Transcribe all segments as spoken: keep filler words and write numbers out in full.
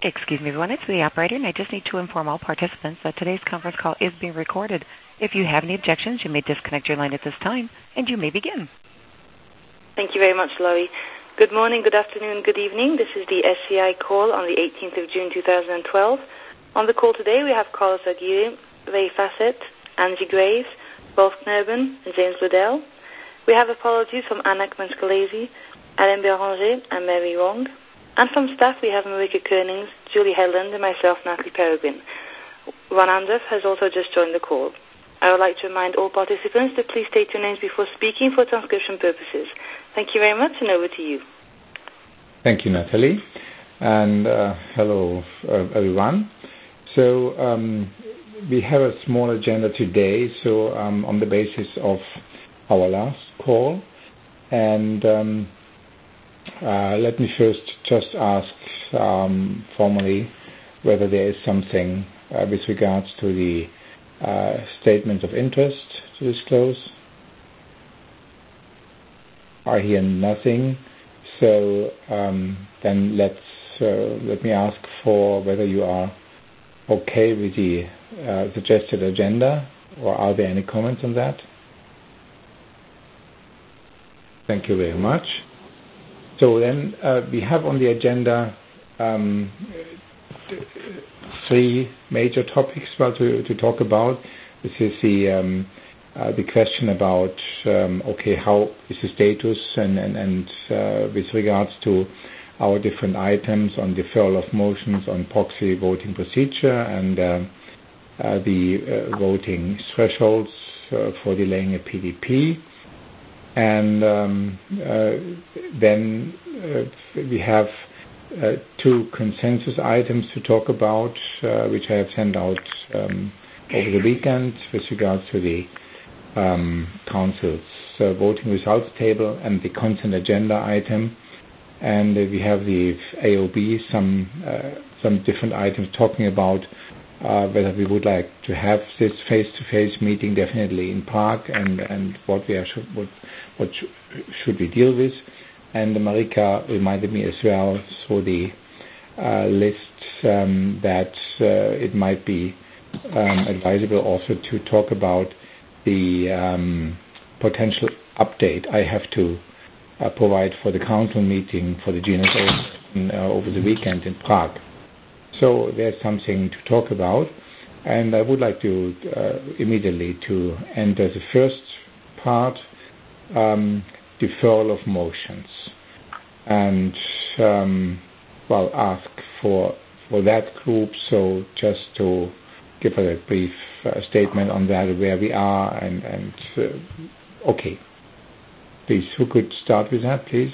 Excuse me, everyone. It's the operator, and I just need to inform all participants that today's conference call is being recorded. If you have any objections, you may disconnect your line at this time, and you may begin. Thank you very much, Laurie. Good morning, good afternoon, good evening. This is the S C I call on the eighteenth of June two thousand twelve. On the call today, we have Carlos Aguirre, Ray Fassett, Angie Graves, Rolf Knerben, and James Liddell. We have apologies from Anak Manskalezi, Alain Béranger, and Mary Wong. And from staff, we have Marika Koenings, Julie Hedlund, and myself, Natalie Peregrine. Ron Andreff has also just joined the call. I would like to remind all participants to please state your names before speaking for transcription purposes. Thank you very much, and over to you. Thank you, Natalie. And uh, hello, uh, everyone. So um, we have a small agenda today, so um, on the basis of our last call. And um, uh, let me first just ask um, formally whether there is something uh, with regards to the uh, statements of interest to disclose. I hear nothing, so um, then let's uh, let me ask for whether you are okay with the uh, suggested agenda, or are there any comments on that? Thank you very much. So then uh, we have on the agenda um, three major topics well, to, to talk about. This is the um, uh, the question about um, okay, how is the status and and, and uh, with regards to our different items on deferral of motions on proxy voting procedure and uh, uh, the uh, voting thresholds uh, for delaying a P D P. And um, uh, then uh, we have uh, two consensus items to talk about, uh, which I have sent out um, over the weekend with regards to the um, Council's uh, voting results table and the consent agenda item. And uh, we have the A O B, some uh, some different items talking about uh, whether we would like to have this face-to-face meeting definitely in Prague, and, and what we are what what sh- should we deal with. And Marika reminded me as well through the uh, list um, that uh, it might be um, advisable also to talk about the um, potential update I have to uh, provide for the council meeting for the G N S O in, uh, over the weekend in Prague. So there's something to talk about, and I would like to uh, immediately to enter the first part, um, deferral of motions, and um, well, ask for for that group. So just to give a brief uh, statement on that, where we are, and and uh, okay, please, who could start with that, please?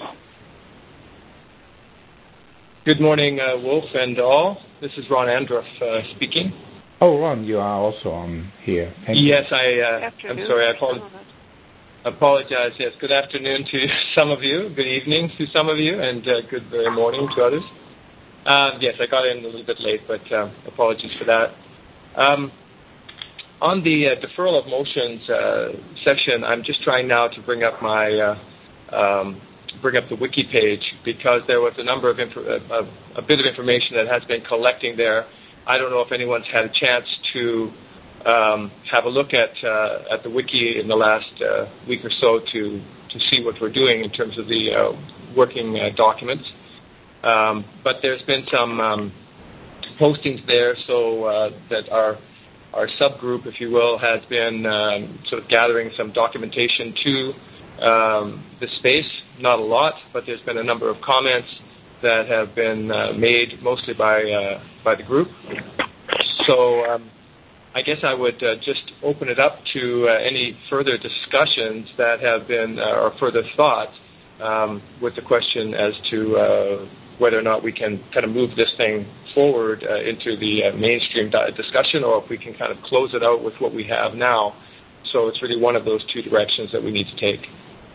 Good morning, uh, Wolf and all. This is Ron Andreff uh, speaking. Oh, Ron, you are also on here. Thank yes, you. I, uh, I'm sorry, I apologize. apologize. Yes, good afternoon to some of you, good evening to some of you, and uh, good uh, morning to others. Uh, yes, I got in a little bit late, but uh, apologies for that. Um, on the uh, deferral of motions uh, section, I'm just trying now to bring up my uh, um, bring up the wiki page, because there was a number of inf- a, a bit of information that has been collecting there. I don't know if anyone's had a chance to um, have a look at uh, at the wiki in the last uh, week or so to to see what we're doing in terms of the uh, working uh, documents. Um, but there's been some um, postings there, so uh, that our our subgroup, if you will, has been um, sort of gathering some documentation to Um, the space. Not a lot, but there's been a number of comments that have been uh, made mostly by uh, by the group. So um, I guess I would uh, just open it up to uh, any further discussions that have been, uh, or further thoughts um, with the question as to uh, whether or not we can kind of move this thing forward uh, into the uh, mainstream discussion, or if we can kind of close it out with what we have now. So it's really one of those two directions that we need to take.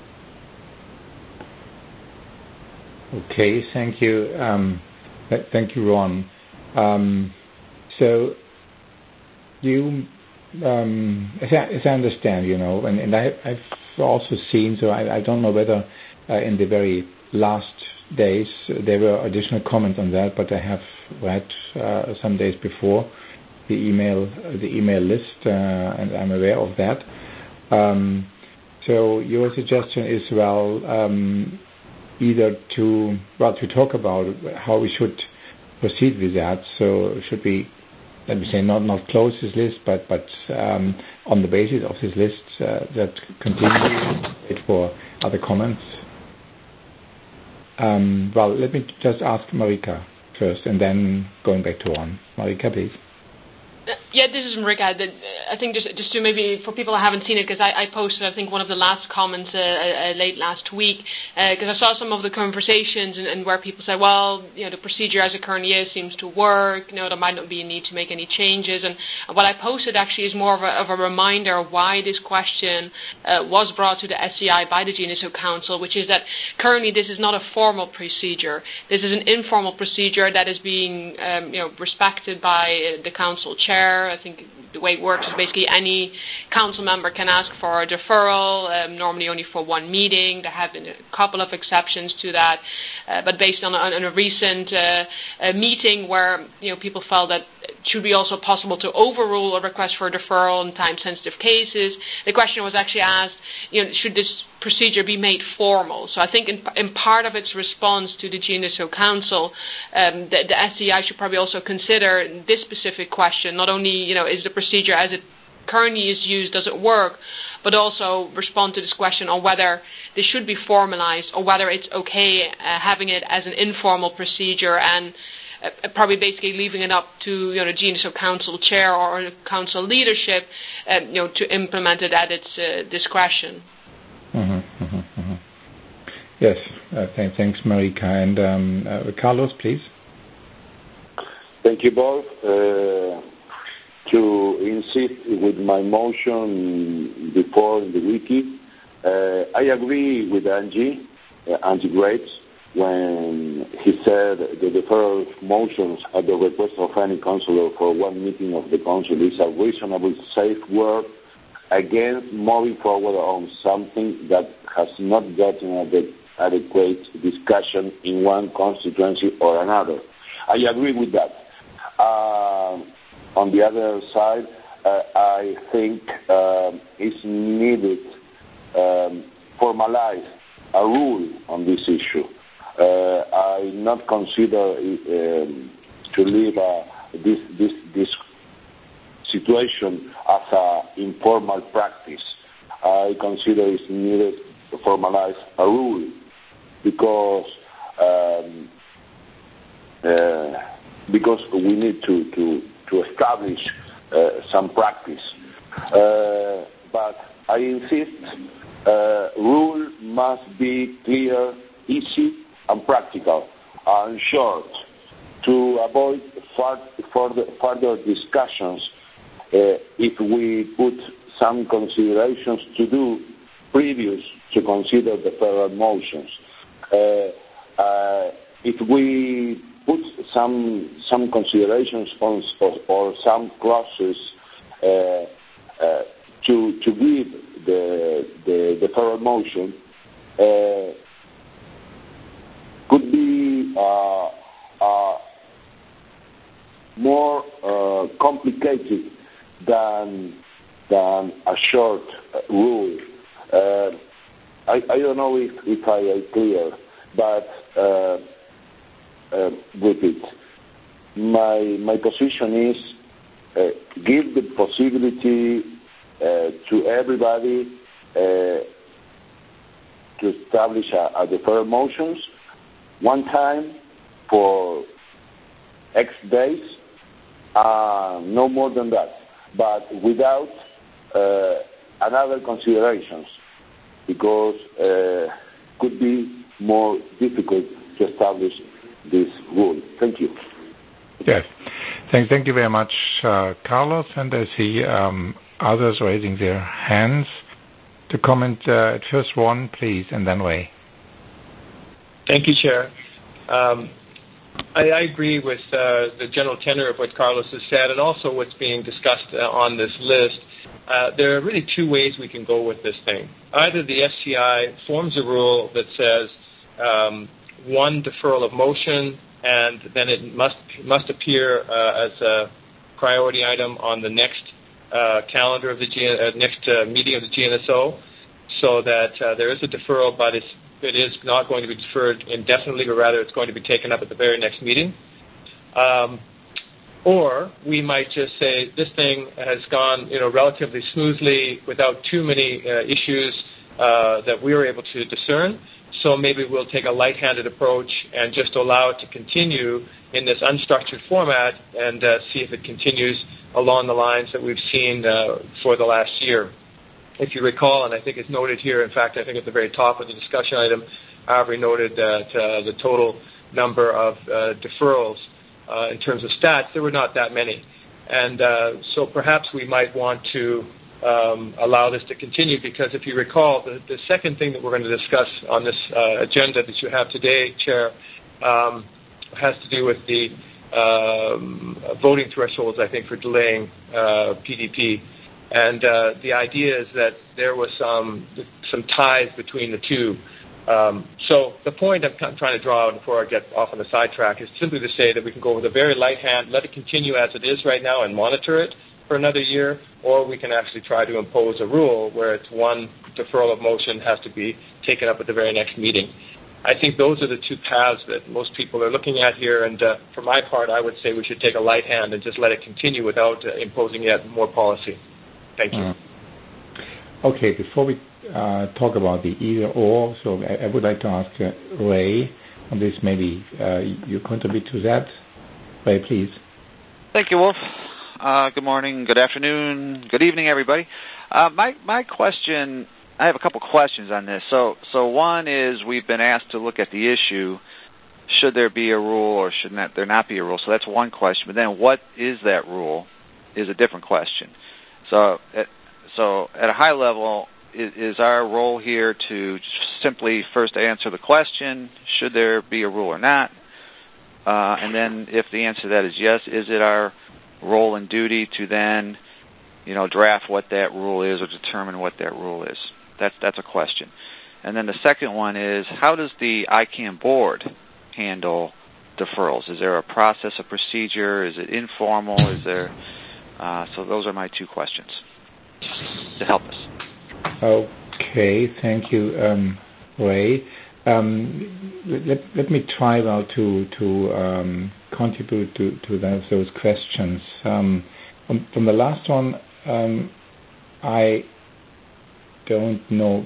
Okay, thank you. Um, th- thank you, Ron. Um, so you, um, as, I, as I understand, you know, and, and I, I've also seen, so I, I don't know whether uh, in the very last days uh, there were additional comments on that, but I have read uh, some days before the email the email list, uh, and I'm aware of that. Um, so your suggestion is, well, um, either to well to talk about how we should proceed with that. So should we, let me say, not not close this list, but but um, on the basis of this list, uh, that continue it for other comments. Um, well, let me just ask Marika first, and then going back to Ron. Marika, please. Yeah, this is Marika. I think just just to maybe for people who haven't seen it, because I, I posted I think one of the last comments uh, uh, late last week, because uh, I saw some of the conversations and, and where people said, well, you know, the procedure as it currently is seems to work. You know, there might not be a need to make any changes. And what I posted actually is more of a, of a reminder of why this question uh, was brought to the S C I by the G N S O Council, which is that currently this is not a formal procedure. This is an informal procedure that is being um, you know respected by uh, the council chair. I think the way it works is basically any council member can ask for a deferral, um, normally only for one meeting. There have been a couple of exceptions to that, uh, but based on a, on a recent uh, a meeting where you know people felt that it should be also possible to overrule a request for a deferral in time-sensitive cases, the question was actually asked, you know, should this procedure be made formal? So I think in, in part of its response to the G N S O Council, um, the, the S C I should probably also consider this specific question. Not only, you know, is the procedure as it currently is used, does it work, but also respond to this question on whether this should be formalized or whether it's okay uh, having it as an informal procedure and uh, probably basically leaving it up to, you know, the G N S O Council chair or council leadership, uh, you know, to implement it at its uh, discretion. Mm-hmm, mm-hmm, mm-hmm. Yes, uh, th- thanks, Marika. And um, uh, Carlos, please. Thank you both. Uh, to insist with my motion before in the wiki, uh, I agree with Angie, uh, Angie Graves, when he said the deferral motions at the request of any councillor for one meeting of the council is a reasonable safeguard against moving forward on something that has not gotten an adequate discussion in one constituency or another. I agree with that. Uh, on the other side, uh, I think uh, it's needed um, formalize a rule on this issue. Uh, I not consider um, to leave uh, this this this situation as an informal practice. I consider it's needed to formalize a rule because um, uh, because we need to to to establish uh, some practice. Uh, but I insist, uh, rule must be clear, easy, and practical, and short, to avoid further, further discussions. Uh, if we put some considerations to do previous to consider the federal motions, uh, uh, if we put some some considerations on or, or some clauses uh, uh, to to give the the, the federal motion, uh, could be uh, uh, more uh, complicated than than a short uh, rule. Uh, I, I don't know if, if I am clear, but uh, uh, with it, my my position is uh, give the possibility uh, to everybody uh, to establish a, a deferred motions one time for X days, uh, no more than that, but without uh, another considerations, because uh, could be more difficult to establish this rule. Thank you. Yes, thank, thank you very much, uh, Carlos. And I see um, others raising their hands to comment. Uh, at first, one, please, and then Ray. Thank you, Chair. Um, I, I agree with uh, the general tenor of what Carlos has said, and also what's being discussed uh, on this list. Uh, there are really two ways we can go with this thing. Either the S C I forms a rule that says um, one deferral of motion and then it must must appear uh, as a priority item on the next uh, calendar of the G- uh, next uh, meeting of the G N S O, so that uh, there is a deferral, but it's, it is not going to be deferred indefinitely, but rather it's going to be taken up at the very next meeting. Um, or we might just say this thing has gone, you know, relatively smoothly without too many uh, issues uh, that we were able to discern. So maybe we'll take a light-handed approach and just allow it to continue in this unstructured format and uh, see if it continues along the lines that we've seen uh, for the last year. If you recall, and I think it's noted here, in fact, I think at the very top of the discussion item, Avery noted that uh, the total number of uh, deferrals uh, in terms of stats, there were not that many. And uh, so perhaps we might want to um, allow this to continue, because if you recall, the, the second thing that we're going to discuss on this uh, agenda that you have today, Chair, um, has to do with the um, voting thresholds, I think, for delaying uh, P D P. And uh, the idea is that there was some some ties between the two. Um, so the point I'm trying to draw out before I get off on the sidetrack is simply to say that we can go with a very light hand, let it continue as it is right now and monitor it for another year, or we can actually try to impose a rule where it's one deferral of motion has to be taken up at the very next meeting. I think those are the two paths that most people are looking at here, and uh, for my part, I would say we should take a light hand and just let it continue without uh, imposing yet more policy. Thank you. Uh, okay, before we uh, talk about the either or, so I, I would like to ask uh, Ray on this. Maybe uh, you contribute to that. Ray, please. Thank you, Wolf. Uh, good morning, good afternoon, good evening, everybody. Uh, my my question, I have a couple questions on this. So so one is we've been asked to look at the issue. Should there be a rule or should not, there not be a rule? So that's one question. But then what is that rule is a different question. So, so at a high level, is, is our role here to simply first answer the question, should there be a rule or not? Uh, and then if the answer to that is yes, is it our role and duty to then, you know, draft what that rule is or determine what that rule is? That's, that's a question. And then the second one is, how does the I CAN board handle deferrals? Is there a process, a procedure? Is it informal? Is there... Uh, so those are my two questions to help us. Okay, thank you, um, Ray. Um, let, let me try now to to um, contribute to, to those, those questions. Um, from, from the last one, um, I don't know.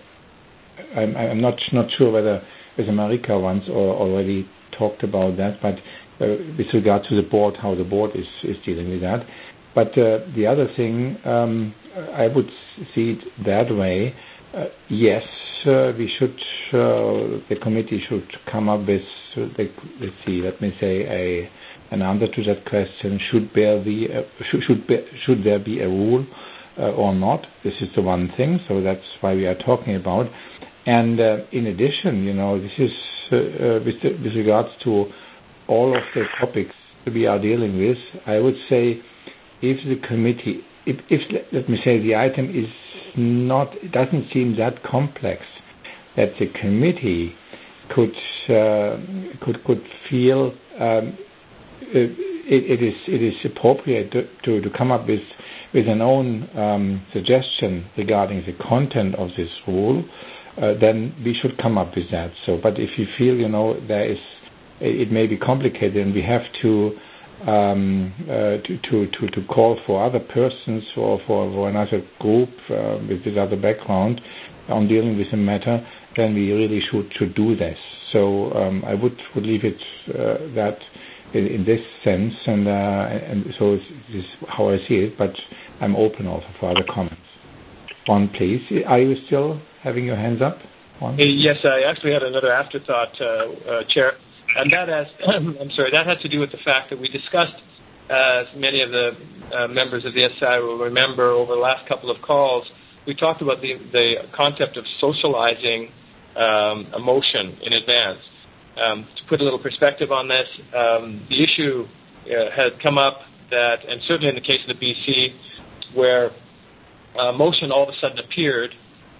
I'm, I'm not not sure whether whether Marika once or already talked about that, but uh, with regard to the board, how the board is, is dealing with that. But uh, the other thing, um, I would see it that way. Uh, yes, uh, we should. Uh, the committee should come up with. Uh, the, let's see. Let me say a an answer to that question. Should there be a, should should, be, should there be a rule uh, or not? This is the one thing. So that's why we are talking about. And uh, in addition, you know, this is uh, uh, with, the, with regards to all of the topics we are dealing with. I would say, if the committee, if, if let me say the item is not, it doesn't seem that complex, that the committee could uh, could could feel um, it, it is it is appropriate to, to, to come up with with an own um, suggestion regarding the content of this rule, uh, then we should come up with that. So, but if you feel, you know, there is, it may be complicated, and we have to. Um, uh, to, to, to, to call for other persons or for, for another group uh, with this other background on dealing with the matter, then we really should, should do this. So um, I would, would leave it uh, that in, in this sense, and uh, and so this is how I see it, but I'm open also for other comments. One, please. Are you still having your hands up? One? Yes, I actually had another afterthought, uh, uh, Chair. And that has, I'm sorry, that has to do with the fact that we discussed, as many of the uh, members of the S C I will remember over the last couple of calls, we talked about the, the concept of socializing um, emotion in advance. Um, to put a little perspective on this, um, the issue uh, has come up that, and certainly in the case of the B C, where uh, motion all of a sudden appeared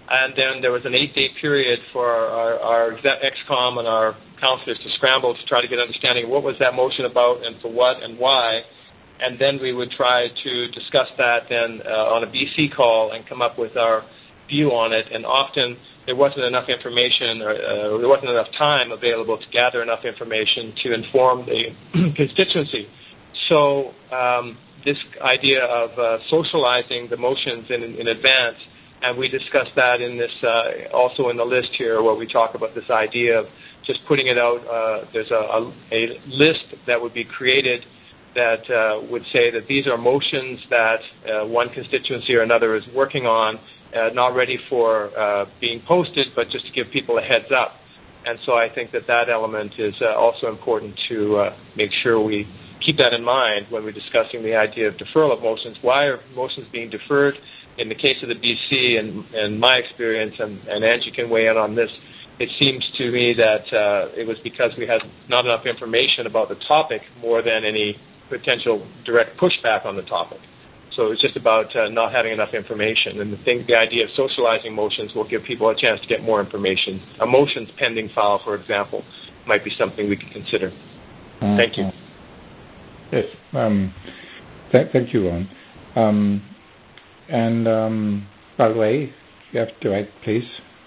and then there was an eight-day period for our, our X COM and our counselors to scramble to try to get understanding of what was that motion about and for what and why, and then we would try to discuss that then uh, on a B C call and come up with our view on it, and often there wasn't enough information or uh, there wasn't enough time available to gather enough information to inform the constituency. So um, this idea of uh, socializing the motions in, in advance, and we discussed that in this uh, also in the list here where we talk about this idea of just putting it out. Uh, there's a, a, a list that would be created that uh, would say that these are motions that uh, one constituency or another is working on, uh, not ready for uh, being posted, but just to give people a heads up. And so I think that that element is uh, also important to uh, make sure we keep that in mind when we're discussing the idea of deferral of motions. Why are motions being deferred? In the case of the B C, and, and my experience, and, and Angie can weigh in on this, it seems to me that uh, it was because we had not enough information about the topic more than any potential direct pushback on the topic. So it was just about uh, not having enough information. And the thing, the idea of socializing motions will give people a chance to get more information. A motions pending file, for example, might be something we could consider. Mm-hmm. Thank you. Yes. Um, th- thank you, Ron. Um, and um, by the way, you have the right, please.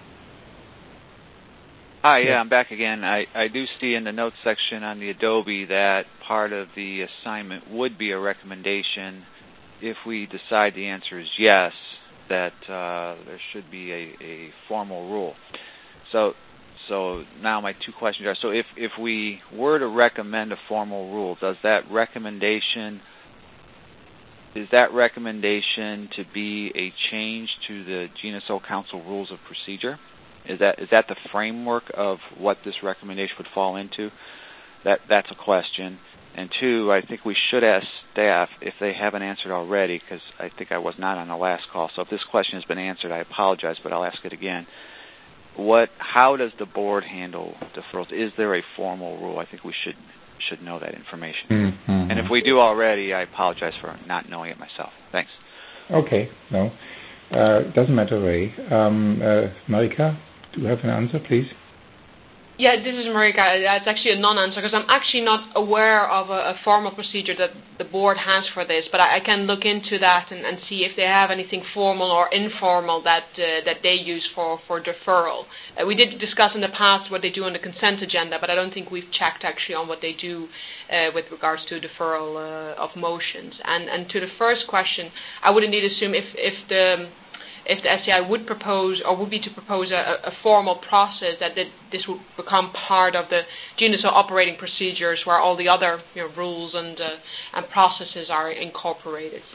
Hi, yeah, I'm back again. I, I do see in the notes section on the Adobe that part of the assignment would be a recommendation if we decide the answer is yes, that uh, there should be a, a formal rule. So so now my two questions are, so if, if we were to recommend a formal rule, does that recommendation, is that recommendation to be a change to the G N S O Council Rules of Procedure? Is that is that the framework of what this recommendation would fall into? That that's a question. And two, I think we should ask staff if they haven't answered already, because I think I was not on the last call. So if this question has been answered, I apologize, but I'll ask it again. What? How does the board handle deferrals? Is there a formal rule? I think we should should know that information. Mm-hmm. And if we do already, I apologize for not knowing it myself. Thanks. Okay. No, uh, doesn't matter, Ray. Um, uh, Marika, do you have an answer, please? Yeah, this is Marika. That's actually a non-answer because I'm actually not aware of a, a formal procedure that the board has for this, but I, I can look into that and, and see if they have anything formal or informal that uh, that they use for, for deferral. Uh, we did discuss in the past what they do on the consent agenda, but I don't think we've checked actually on what they do uh, with regards to deferral uh, of motions. And, and to the first question, I would indeed assume if, if the... if the S C I would propose or would be to propose a, a formal process, that this would become part of the G N S O operating procedures where all the other you know, rules and uh, and processes are incorporated.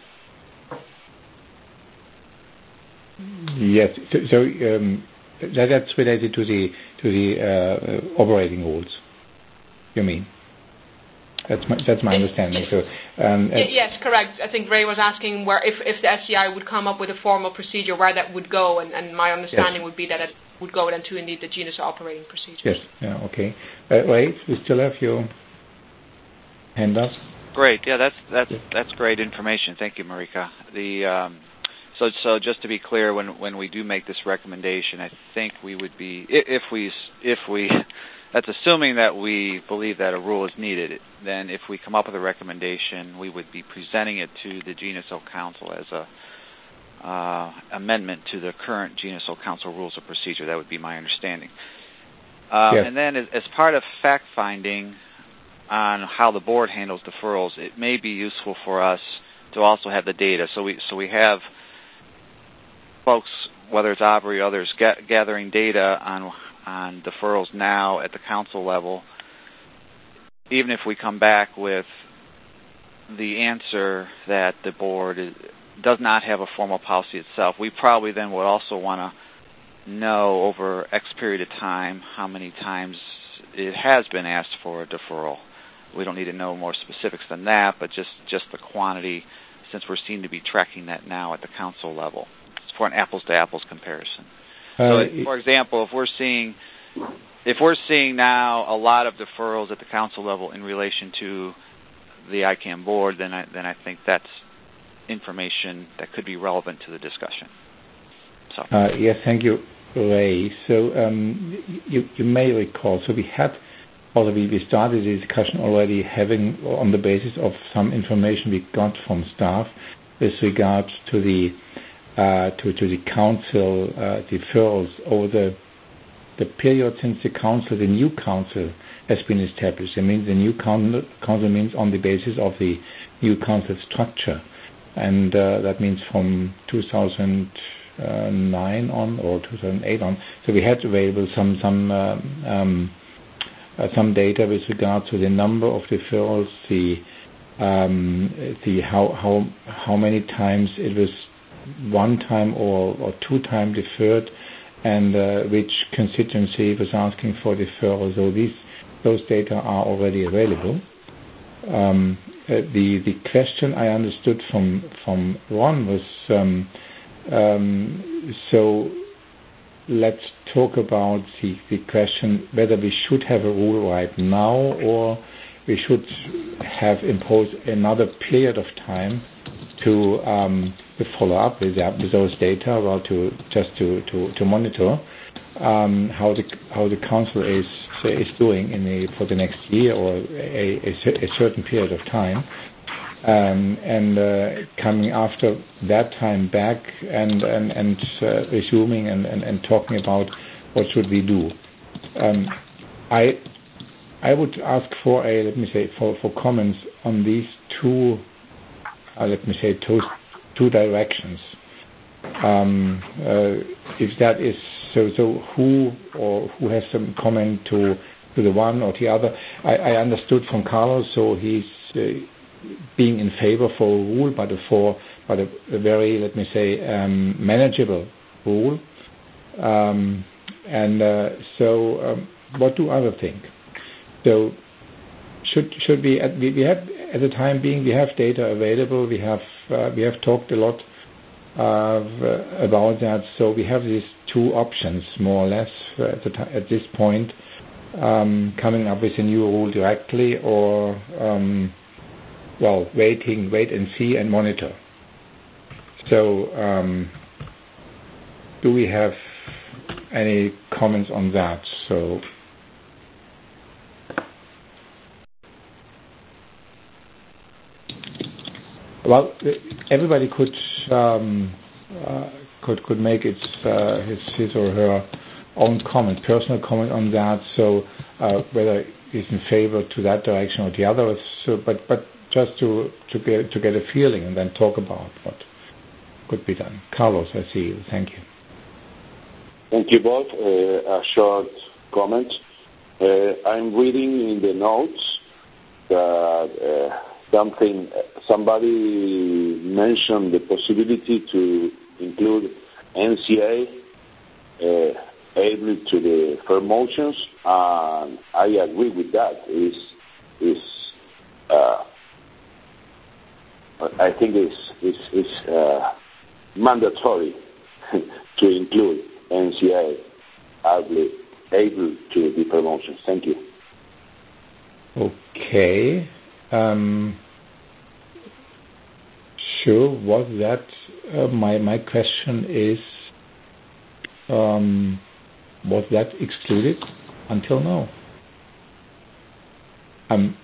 Yes, so, so um, that, that's related to the to the uh, operating rules. You mean? That's my that's my understanding. So um, yes, correct. I think Ray was asking where if, if the S C I would come up with a formal procedure where that would go, and, and my understanding yes. would be that it would go into indeed the G N S O operating procedure. Yes. Yeah. Okay. Uh, Ray, we still have your hand up. Great. Yeah, that's that's that's great information. Thank you, Marika. The um, so so just to be clear, when when we do make this recommendation, I think we would be if we if we. That's assuming that we believe that a rule is needed. Then if we come up with a recommendation, we would be presenting it to the G N S O Council as a uh, amendment to the current G N S O Council Rules of Procedure. That would be my understanding. Uh, yes. And then as, as part of fact-finding on how the board handles deferrals, it may be useful for us to also have the data. So we so we have folks, whether it's Aubrey or others, ga- gathering data on on deferrals now at the council level. Even if we come back with the answer that the board is, does not have a formal policy itself, we probably then would also want to know over X period of time how many times it has been asked for a deferral. We don't need to know more specifics than that, but just, just the quantity, since we're seen to be tracking that now at the council level. It's for an apples-to-apples comparison. So, for example, if we're seeing if we're seeing now a lot of deferrals at the council level in relation to the I CANN board, then I then I think that's information that could be relevant to the discussion. So. Uh, yes, thank you, Ray. So um, you, you may recall, so we had, although we, we started the discussion already having, on the basis of some information we got from staff with regards to the uh, to, to the council uh, deferrals over the the period since the council, the new council has been established. I mean, the new council, council means on the basis of the new council structure. And uh, that means from two thousand nine on or two thousand eight on. So we had available some some um, um, uh, some data with regard to the number of deferrals, the um, the how how how many times it was one time or, or two time deferred, and uh, which constituency was asking for deferral. So these those data are already available. Um, uh, the the question I understood from from Ron was um, um, so let's talk about the, the question whether we should have a rule right now or we should have imposed another period of time to um, to follow up with, that, with those data, well, to just to to, to monitor um, how the how the council is is doing in the for the next year or a, a, a certain period of time, um, and uh, coming after that time back and and and uh, resuming and, and, and talking about what should we do. Um, I I would ask for a let me say for, for comments on these two. Uh, let me say two, two directions. Um, uh, if that is so, so who or who has some comment to to the one or the other? I, I understood from Carlos, so he's uh, being in favor for a rule, but a for but a, a very let me say um, manageable rule. Um, and uh, so, um, what do others think? So, should should we we, we have. At the time being, we have data available. We have uh, we have talked a lot uh, about that. So we have these two options, more or less, uh, at, the t- at this point, um, coming up with a new rule directly, or um, well, waiting, wait and see, and monitor. So, um, do we have any comments on that? So. Well, everybody could um, uh, could could make its uh, his his or her own comment, personal comment on that. So uh, whether he's in favor to that direction or the other, so, but but just to to get to get a feeling and then talk about what could be done. Carlos, I see you. Thank you. Thank you both. Uh, a short comment. Uh, I'm reading in the notes that. Uh, Something, somebody mentioned the possibility to include N C A uh, able to the fair motions, and I agree with that. Is is uh, I think it's it's, it's uh, mandatory to include N C A able able to the fair motions. Thank you. Okay. Um, sure. Was that uh, my my question is? Um, was that excluded until now? Um,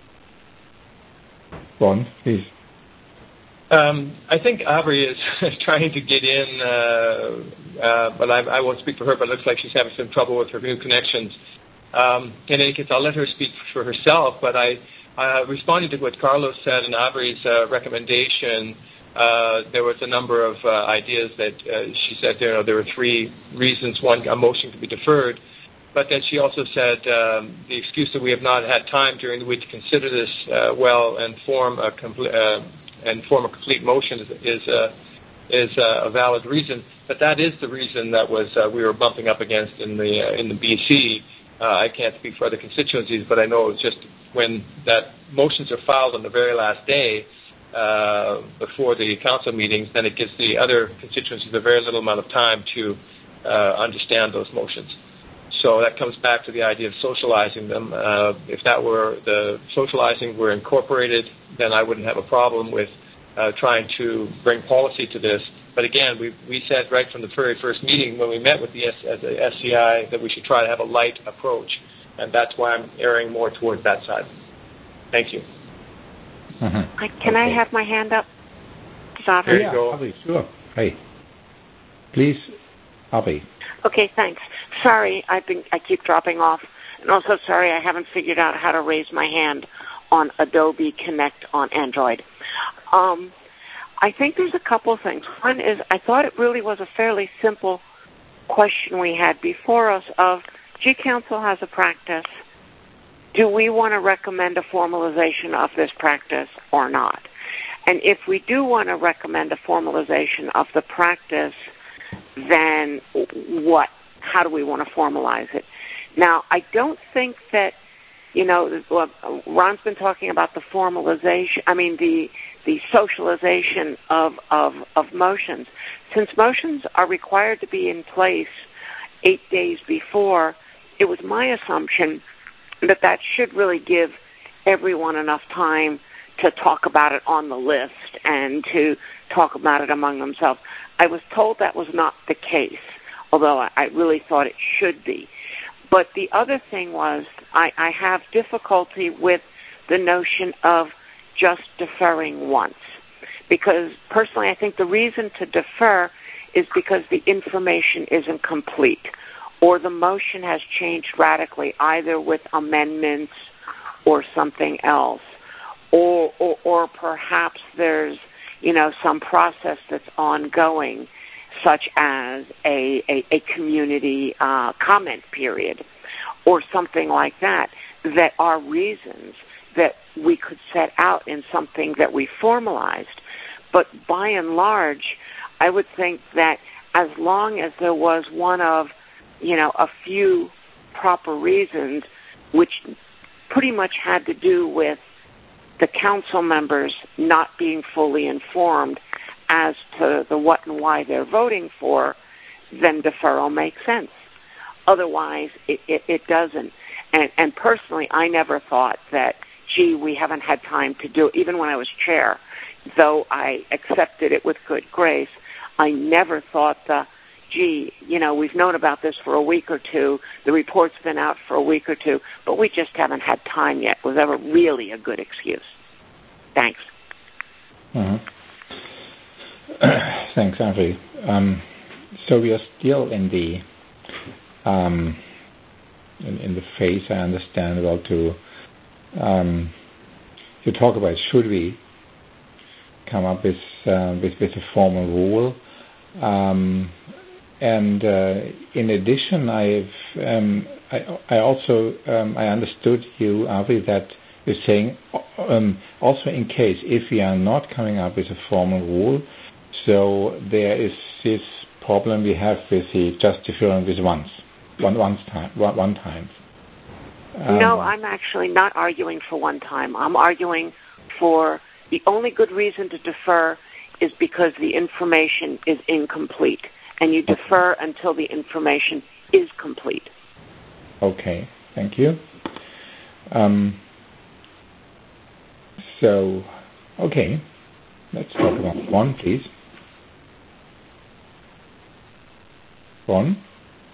Ron, please. Um, I think Aubrey is trying to get in, uh, uh, but I, I won't speak for her. But it looks like she's having some trouble with her new connections. Um, in any case, I'll let her speak for herself. But I. Uh, responding to what Carlos said and Aubrey's uh, recommendation, uh, there was a number of uh, ideas that uh, she said you know, there were three reasons. One, a motion could be deferred. But then she also said um, the excuse that we have not had time during the week to consider this uh, well and form a, compl- uh, and form a complete motion is, is, uh, is uh, a valid reason. But that is the reason that was uh, we were bumping up against in the uh, in the B C. Uh, I can't speak for other constituencies, but I know it was just when that motions are filed on the very last day uh, before the council meetings, then it gives the other constituencies a very little amount of time to uh, understand those motions. So that comes back to the idea of socializing them. Uh, if that were the socializing were incorporated, then I wouldn't have a problem with uh, trying to bring policy to this. But again, we we said right from the very first meeting when we met with the S, as a S C I that we should try to have a light approach, and that's why I'm erring more towards that side. Thank you. Mm-hmm. Can okay. I have my hand up? There yeah, you go. Avi, sure. Hey, please, Avi. Okay, thanks. Sorry, I've been I keep dropping off, and also sorry I haven't figured out how to raise my hand on Adobe Connect on Android. Um, I think there's a couple of things. One is I thought it really was a fairly simple question we had before us of, G Council has a practice. Do we want to recommend a formalization of this practice or not? And if we do want to recommend a formalization of the practice, then what? How do we want to formalize it? Now, I don't think that, you know, Ron's been talking about the formalization, I mean, the the socialization of, of, of motions. Since motions are required to be in place eight days before, it was my assumption that that should really give everyone enough time to talk about it on the list and to talk about it among themselves. I was told that was not the case, although I really thought it should be. But the other thing was I, I have difficulty with the notion of just deferring once. Because personally, I think the reason to defer is because the information isn't complete or the motion has changed radically, either with amendments or something else. Or, or, or perhaps there's, you know, some process that's ongoing, such as a, a, a community uh, comment period or something like that, that are reasons that we could set out in something that we formalized. But by and large, I would think that as long as there was one of, you know, a few proper reasons, which pretty much had to do with the council members not being fully informed as to the what and why they're voting for, then deferral makes sense. Otherwise, it, it, it doesn't. And, and personally, I never thought that, gee, we haven't had time to do it. Even when I was chair, though I accepted it with good grace, I never thought, the, gee, you know, we've known about this for a week or two, the report's been out for a week or two, but we just haven't had time yet, was ever really a good excuse. Thanks. Mm-hmm. Thanks, Avi. Um, so we are still in the um, in, in the phase, I understand, about to um, to talk about should we come up with uh, with, with a formal rule. Um, and uh, in addition, I've um, I, I also um, I understood you, Avi, that you're saying um, also in case if we are not coming up with a formal rule, so there is this problem we have with the just deferring with once, one once time, one, one time. Um, no, I'm actually not arguing for one time. I'm arguing for the only good reason to defer is because the information is incomplete, and you defer until the information is complete. Okay, thank you. Um, so, okay, let's talk about one, please. Ron?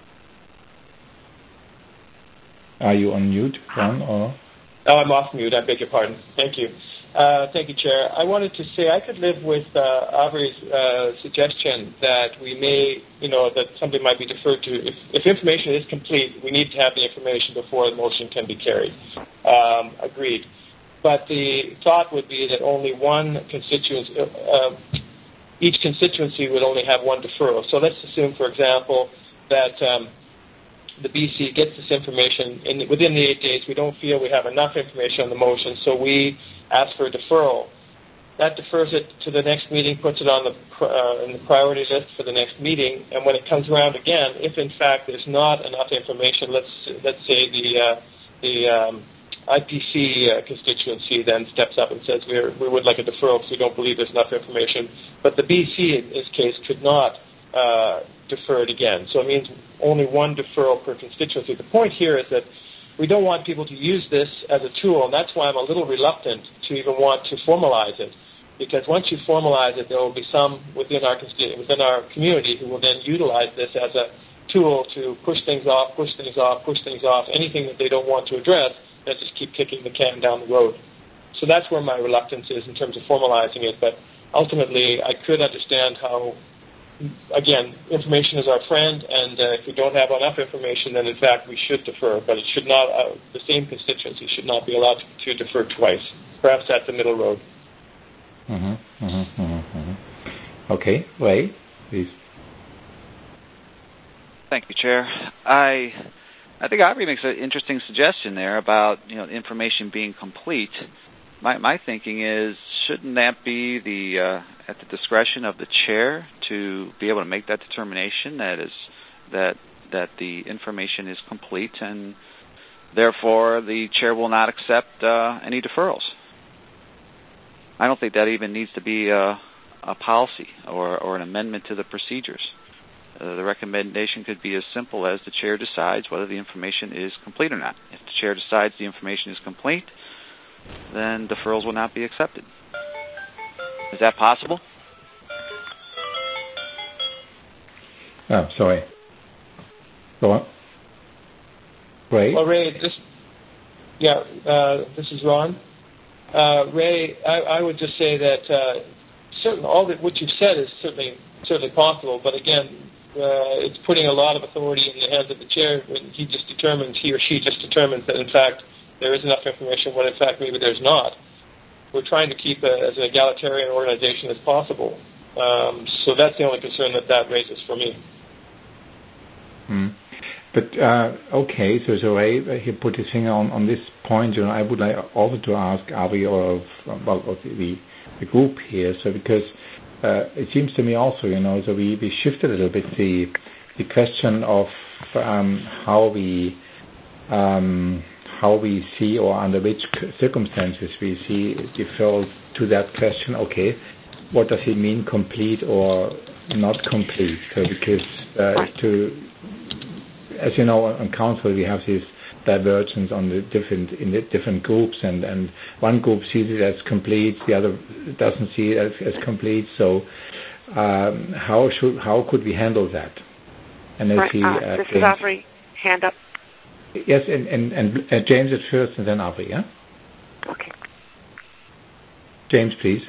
Are you on mute, Ron? Or? Oh, I'm off mute. I beg your pardon. Thank you. Uh, thank you, Chair. I wanted to say I could live with uh, Avi's uh, suggestion that we may, you know, that something might be deferred to. If, if information is complete, we need to have the information before the motion can be carried. Um, agreed. But the thought would be that only one constituency, uh, each constituency would only have one deferral. So let's assume, for example, that um, the B C gets this information in, within the eight days. We don't feel we have enough information on the motion, so we ask for a deferral. That defers it to the next meeting, puts it on the uh, in the priority list for the next meeting, and when it comes around again, if in fact there's not enough information, let's let's say the uh, the um, I P C uh, constituency then steps up and says we're, we would like a deferral because we don't believe there's enough information, but the B C in this case could not uh, defer it again. So it means only one deferral per constituency. The point here is that we don't want people to use this as a tool, and that's why I'm a little reluctant to even want to formalize it. Because once you formalize it, there will be some within our within our community who will then utilize this as a tool to push things off, push things off, push things off. Anything that they don't want to address, they'll just keep kicking the can down the road. So that's where my reluctance is in terms of formalizing it. But ultimately, I could understand how, again, information is our friend, and uh, if we don't have enough information, then in fact we should defer. But it should not, uh, the same constituency should not be allowed to, to defer twice. Perhaps that's the middle road. Mm-hmm, mm-hmm, mm-hmm, mm-hmm. Okay, Ray, please. Thank you, Chair. I I think Aubrey makes an interesting suggestion there about, you know, information being complete. My my thinking is, shouldn't that be the uh, at the discretion of the chair to be able to make that determination that is that that the information is complete, and therefore the chair will not accept uh, any deferrals? I don't think that even needs to be a, a policy or, or an amendment to the procedures. Uh, the recommendation could be as simple as the chair decides whether the information is complete or not. If the chair decides the information is complete, then deferrals will not be accepted. Is that possible? Oh, sorry. Go on. Ray? Well, Ray, this, yeah, uh, this is Ron. Uh, Ray, I, I would just say that uh, certain all that what you've said is certainly certainly possible, but again, uh, it's putting a lot of authority in the hands of the chair when he just determines, he or she just determines that in fact there is enough information when in fact maybe there's not. We're trying to keep a, as an egalitarian organization as possible. Um, so that's the only concern that that raises for me. Hmm. But, uh, okay, so, so Ray, he put his finger on, on this point. You know, I would like also to ask Avi or well, of the, the group here, so because uh, it seems to me also, you know, so we, we shifted a little bit the the question of um, how we um, how we see or under which circumstances we see deferral to that question. Okay, what does it mean, complete or not complete? So because uh, to as you know, on council we have this divergence on the different in the different groups, and, and one group sees it as complete, the other doesn't see it as, as complete. So um, how should how could we handle that? And as right, he, uh, uh, this James, is Aubrey. Hand up. Yes, and and, and uh, James at first, and then Aubrey. Yeah. Okay. James, please.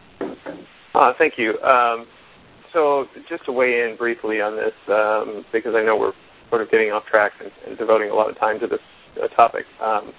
Uh, thank you. Um, so just to weigh in briefly on this, um, because I know we're sort of getting off track and, and devoting a lot of time to this uh, topic. Um,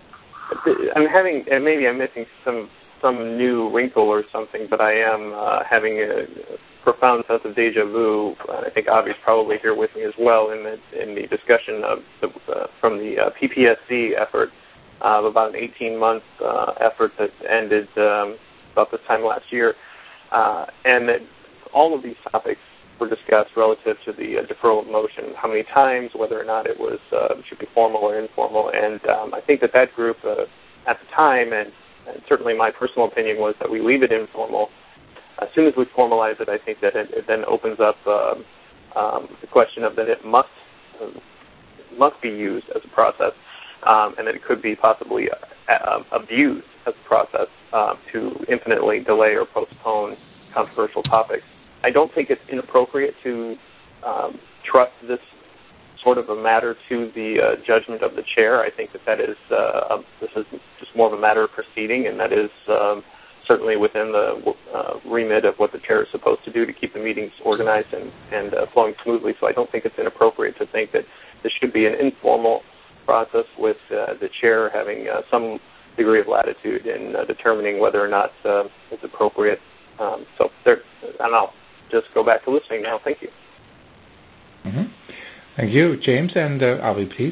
I'm having, and maybe I'm missing some some new wrinkle or something, but I am uh, having a, a profound sense of deja vu. I think Avi's probably here with me as well in the in the discussion of the, uh, from the uh, P P S C effort of uh, about an eighteen month uh, effort that ended um, about this time last year, uh, and that all of these topics were discussed relative to the uh, deferral of motion, how many times, whether or not it was uh, should be formal or informal. And um, I think that that group uh, at the time, and, and certainly my personal opinion was that we leave it informal. As soon as we formalize it, I think that it, it then opens up uh, um, the question of that it must uh, must be used as a process, um, and that it could be possibly uh, abused as a process uh, to infinitely delay or postpone controversial topics. I don't think it's inappropriate to um, trust this sort of a matter to the uh, judgment of the chair. I think that that is uh, a, this is just more of a matter of proceeding, and that is um, certainly within the uh, remit of what the chair is supposed to do to keep the meetings organized and, and uh, flowing smoothly. So I don't think it's inappropriate to think that this should be an informal process with uh, the chair having uh, some degree of latitude in uh, determining whether or not uh, it's appropriate. Um, so there, and I'll just go back to listening now. Thank you. Mm-hmm. Thank you, James, and uh, Avi, please.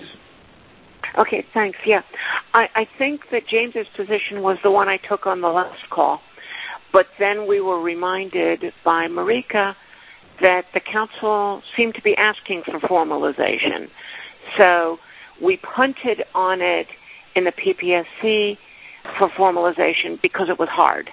Okay, thanks. Yeah, I, I think that James's position was the one I took on the last call, but then we were reminded by Marika that the council seemed to be asking for formalization. So we punted on it in the P P S C for formalization because it was hard.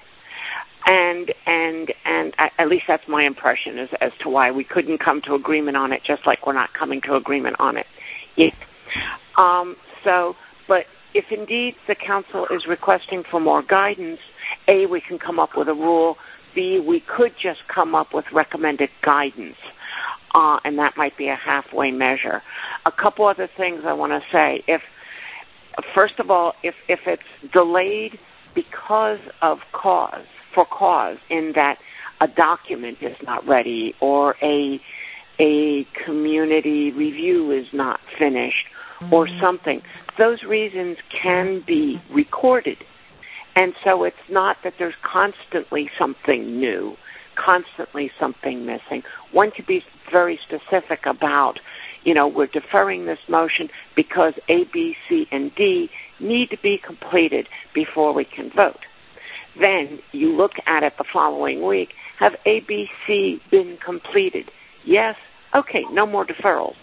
And and and at least that's my impression as as to why we couldn't come to agreement on it, just like we're not coming to agreement on it yet. Um, so, but if indeed the council is requesting for more guidance, A, we can come up with a rule. B, we could just come up with recommended guidance, uh, and that might be a halfway measure. A couple other things I want to say. If, first of all, if, if it's delayed because of cause, for cause, in that a document is not ready or a a community review is not finished or something, those reasons can be recorded. And so it's not that there's constantly something new, constantly something missing. One could be very specific about, you know, we're deferring this motion because A, B, C, and D need to be completed before we can vote. Then you look at it the following week. Have A, B, C been completed? Yes. Okay, no more deferrals.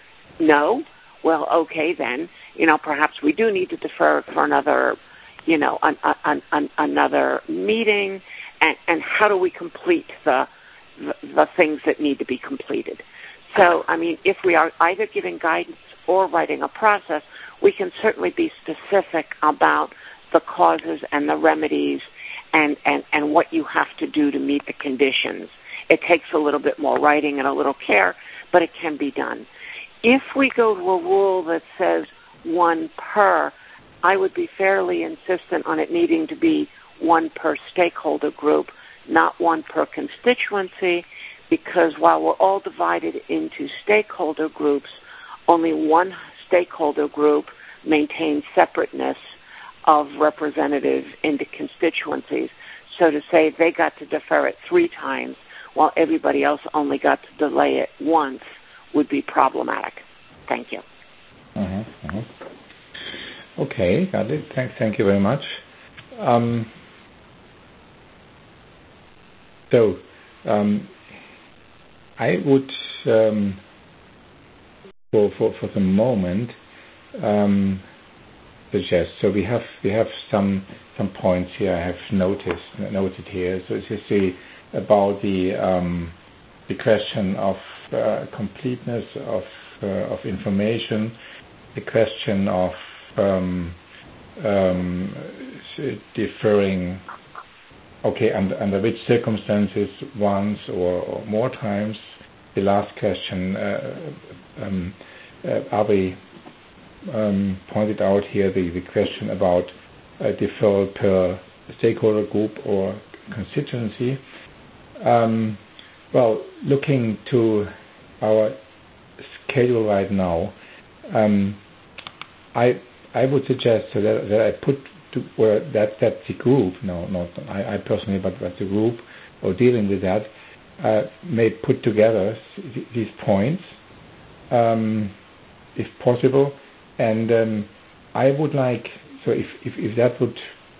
No? Well, okay then. You know, perhaps we do need to defer it for another, you know, an, an, an, another meeting. And, and how do we complete the, the the things that need to be completed? So, I mean, if we are either giving guidance or writing a process, we can certainly be specific about the causes and the remedies and, and, and what you have to do to meet the conditions. It takes a little bit more writing and a little care, but it can be done. If we go to a rule that says one per, I would be fairly insistent on it needing to be one per stakeholder group, not one per constituency, because while we're all divided into stakeholder groups, only one stakeholder group maintains separateness of representatives into constituencies. So to say they got to defer it three times while everybody else only got to delay it once would be problematic. Thank you. Mm-hmm, mm-hmm. Okay, got it. Thank, thank you very much. Um, so, um, I would, um, for, for for the moment, um, suggest. So we have we have some some points here I have noticed noted here. So this is the about the um, the question of uh, completeness of uh, of information, the question of um, um, deferring. Okay, under, under which circumstances, once or, or more times. The last question, uh, um, uh, Ari um, pointed out here the, the question about uh, deferral per stakeholder group or constituency. Um, well, looking to our schedule right now, um, I I would suggest so that, that I put to where that that the group, no, not I, I personally, but, but the group or dealing with that uh, may put together th- these points, um, if possible, and um, I would like so if, if if that would,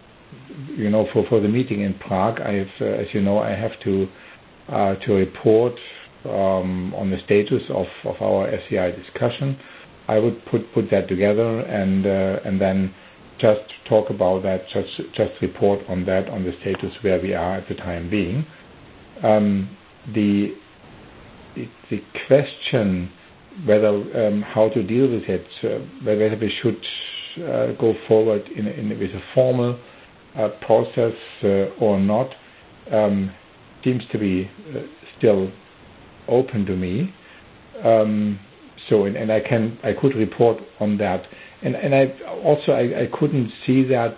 you know, for, for the meeting in Prague, I have, uh, as you know, I have to uh, to report um, on the status of, of our S C I discussion. I would put put that together and uh, and then just talk about that, just just report on that, on the status where we are at the time being. Um, the, the the question whether um, how to deal with it, uh, whether we should uh, go forward in, in with a formal uh, process uh, or not, um, seems to be uh, still open to me. Um, so and, and I can I could report on that. And, and I also I, I couldn't see that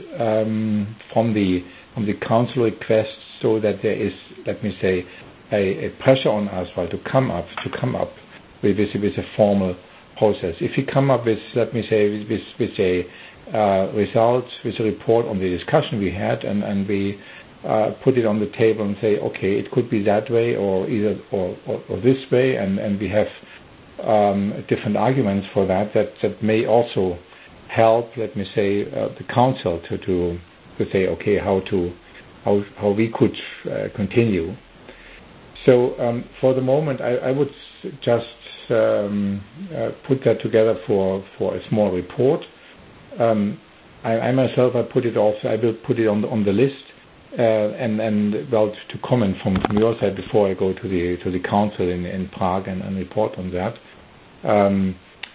um, from the from the council request, so that there is, let me say, a, a pressure on us well, to come up to come up with with, with a formal process. If you come up with, let me say, with with, with a uh, result, with a report on the discussion we had, and and we uh, put it on the table and say, okay, it could be that way or either or, or, or this way, and, and we have Um, different arguments for that, that that may also help, let me say, uh, the council to, to to say, okay, how to how how we could uh, continue. So um, for the moment, I, I would just um, uh, put that together for, for a small report. Um, I, I myself, I put it also. I will put it on the, on the list, uh, and and well to comment from, from your side before I go to the to the council in, in Prague and, and report on that. Um,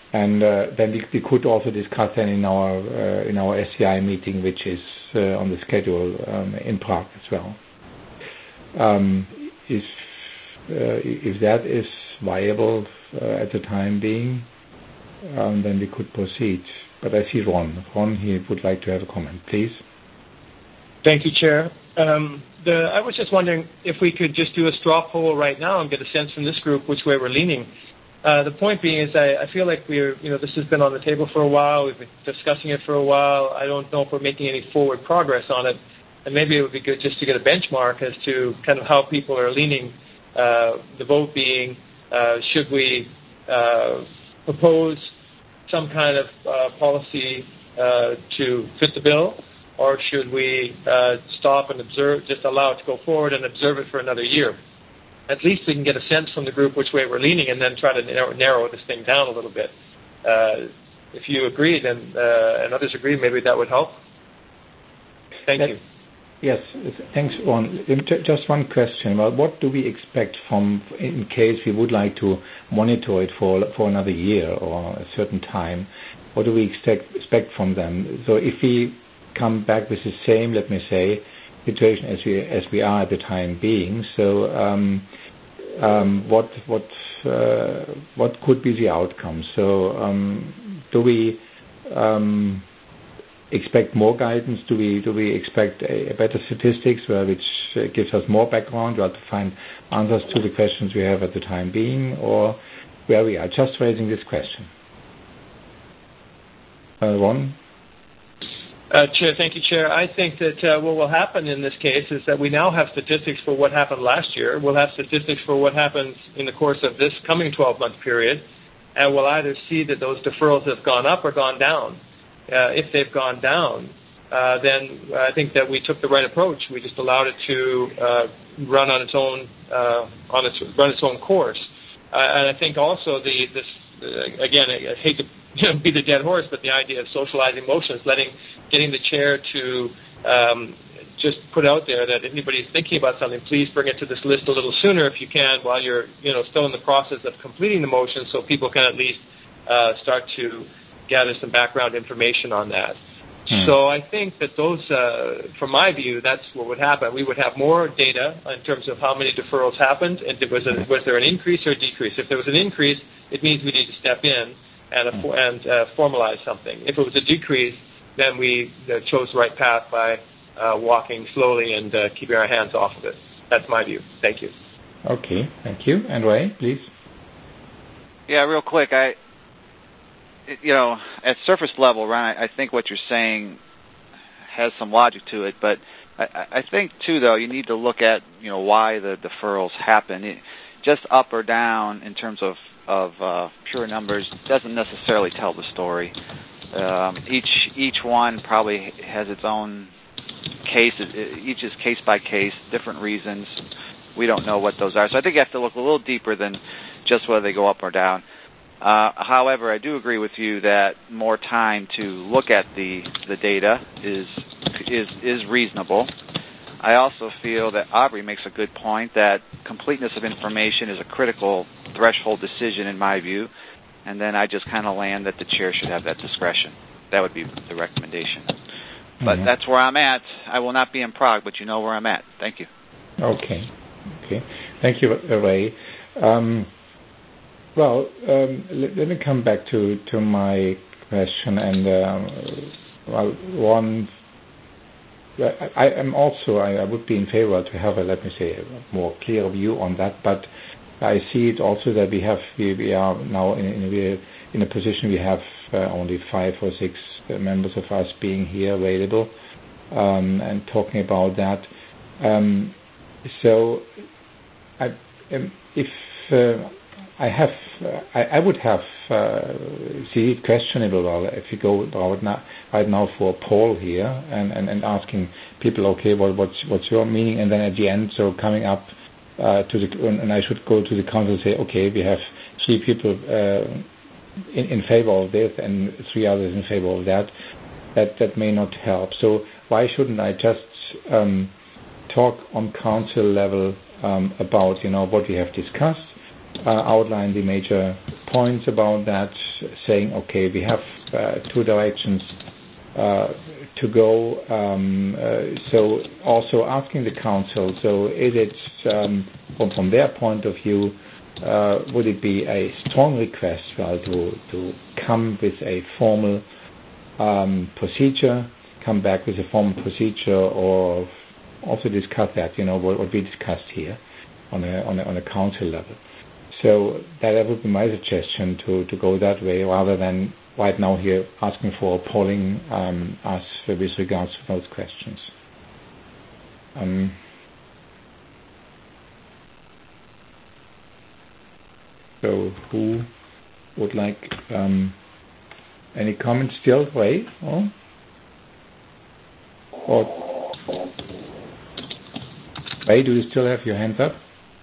and uh, then we, we could also discuss that in our uh, in our S C I meeting, which is uh, on the schedule um, in Prague as well. Um, if uh, if that is viable uh, at the time being, um, then we could proceed. But I see Ron. Ron, he would like to have a comment, please. Thank you, Chair. Um, the, I was just wondering if we could just do a straw poll right now and get a sense from this group which way we're leaning. Uh, the point being is I, I feel like we're, you know, this has been on the table for a while. We've been discussing it for a while. I don't know if we're making any forward progress on it. And maybe it would be good just to get a benchmark as to kind of how people are leaning. Uh, the vote being, uh, should we uh, propose some kind of uh, policy uh, to fit the bill, or should we uh, stop and observe, just allow it to go forward and observe it for another year? At least we can get a sense from the group which way we're leaning and then try to narrow, narrow this thing down a little bit. Uh, if you agree then, uh, and others agree, maybe that would help. Thank that, you. Yes, thanks, Ron. Just one question. Well, what do we expect from, in case we would like to monitor it for for another year or a certain time, what do we expect, expect from them? So if we come back with the same, let me say, situation as we as we are at the time being, so um, um, what what uh, what could be the outcome? So um, do we um, expect more guidance? Do we do we expect a, a better statistics, where which uh, gives us more background, we have to find answers to the questions we have at the time being, or where we are? Just raising this question. Uh, Ron? Uh, Chair, thank you, Chair. I think that uh, what will happen in this case is that we now have statistics for what happened last year. We'll have statistics for what happens in the course of this coming twelve-month period, and we'll either see that those deferrals have gone up or gone down. Uh, if they've gone down, uh, then I think that we took the right approach. We just allowed it to uh, run on its own, uh, on its run its own course. Uh, and I think also the this uh, again, I, I hate to you know, be the dead horse, but the idea of socializing motions, letting getting the chair to um, just put out there that if anybody's thinking about something, please bring it to this list a little sooner if you can, while you're you know still in the process of completing the motion, so people can at least uh, start to gather some background information on that. Hmm. So I think that those, uh, from my view, that's what would happen. We would have more data in terms of how many deferrals happened, and was, a, was there an increase or a decrease? If there was an increase, it means we need to step in and, uh, and uh, formalize something. If it was a decrease, then we uh, chose the right path by uh, walking slowly and uh, keeping our hands off of it. That's my view. Thank you. Okay, thank you. And Ray, please. Yeah, real quick, I... You know, at surface level, Ron, I think what you're saying has some logic to it, but I, I think, too, though, you need to look at, you know, why the deferrals happen. It, just up or down in terms of, of uh, pure numbers doesn't necessarily tell the story. Um, each each one probably has its own case. Each is case by case, different reasons. We don't know what those are. So I think you have to look a little deeper than just whether they go up or down. Uh, however, I do agree with you that more time to look at the, the data is is is reasonable. I also feel that Aubrey makes a good point that completeness of information is a critical threshold decision in my view, and then I just kind of land that the chair should have that discretion. That would be the recommendation. Mm-hmm. But that's where I'm at. I will not be in Prague, but you know where I'm at. Thank you. Okay. Okay. Thank you, Ray. Um, Well, um, let, let me come back to, to my question. And um, well, one, I, I am also I, I would be in favor to have a let me say a more clear view on that. But I see it also that we have we, we are now in, in, in a position we have uh, only five or six members of us being here available um, and talking about that. Um, so, I, um, if uh, I have, uh, I, I would have uh, see it questionable well, if you go right now, right now for a poll here and, and, and asking people, okay, well, what's what's your meaning, and then at the end, so coming up uh, to the, and I should go to the council and say, okay, we have three people uh, in, in favor of this and three others in favor of that. That that may not help. So why shouldn't I just um, talk on council level um, about you know what we have discussed? Uh, outline the major points about that, saying, okay, we have uh, two directions uh, to go. Um, uh, so also asking the council, so is it, um, from, from their point of view, uh, would it be a strong request, well, to, to come with a formal um, procedure, come back with a formal procedure, or also discuss that, you know, what, what we discussed here on a, on a, on a council level. So that would be my suggestion, to, to go that way, rather than right now here asking for polling um, us with regards to those questions. Um, so who would like um, any comments still? Ray? Or, or Ray, do you still have your hands up?